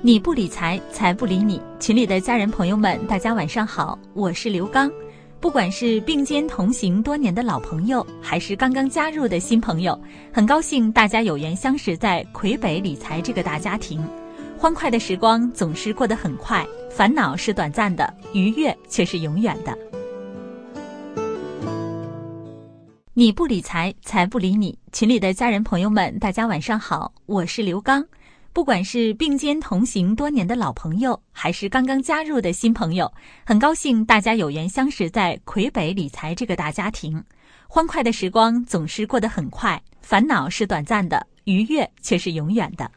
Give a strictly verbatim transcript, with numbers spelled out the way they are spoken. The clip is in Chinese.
你不理财，财不理你。群里的家人朋友们，大家晚上好，我是刘刚。不管是并肩同行多年的老朋友，还是刚刚加入的新朋友，很高兴大家有缘相识在魁北理财这个大家庭。欢快的时光总是过得很快，烦恼是短暂的，愉悦却是永远的。你不理财，财不理你。群里的家人朋友们，大家晚上好，我是刘刚。不管是并肩同行多年的老朋友，还是刚刚加入的新朋友，很高兴大家有缘相识在魁北理财这个大家庭。欢快的时光总是过得很快，烦恼是短暂的，愉悦却是永远的。